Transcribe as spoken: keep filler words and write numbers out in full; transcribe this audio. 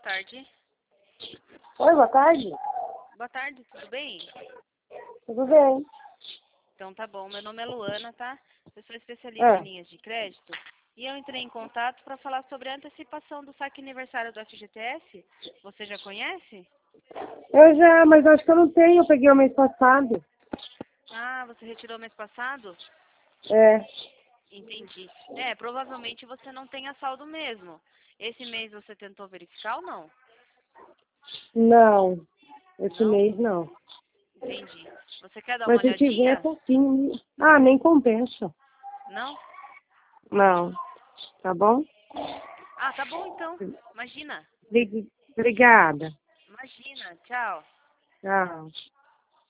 tarde. Oi, boa tarde. Boa tarde, tudo bem? Tudo bem? Então tá bom, meu nome é Luana, tá? Eu sou especialista Ah, em linhas de crédito e eu entrei em contato para falar sobre a antecipação do saque aniversário do F G T S. Você já conhece? eu já, mas acho que eu não tenho, eu peguei o mês passado. Ah, você retirou mês passado? É, Entendi. É, provavelmente você não tenha saldo mesmo. Esse mês você tentou verificar ou não? não, esse Não? mês não. Entendi. Você quer dar uma Mas se tiver, olhadinha? tá sim. Ah, nem compensa. Não? Não, tá bom? Ah, tá bom então. Imagina. Bri- Obrigada. Imagina. Tchau. Tchau.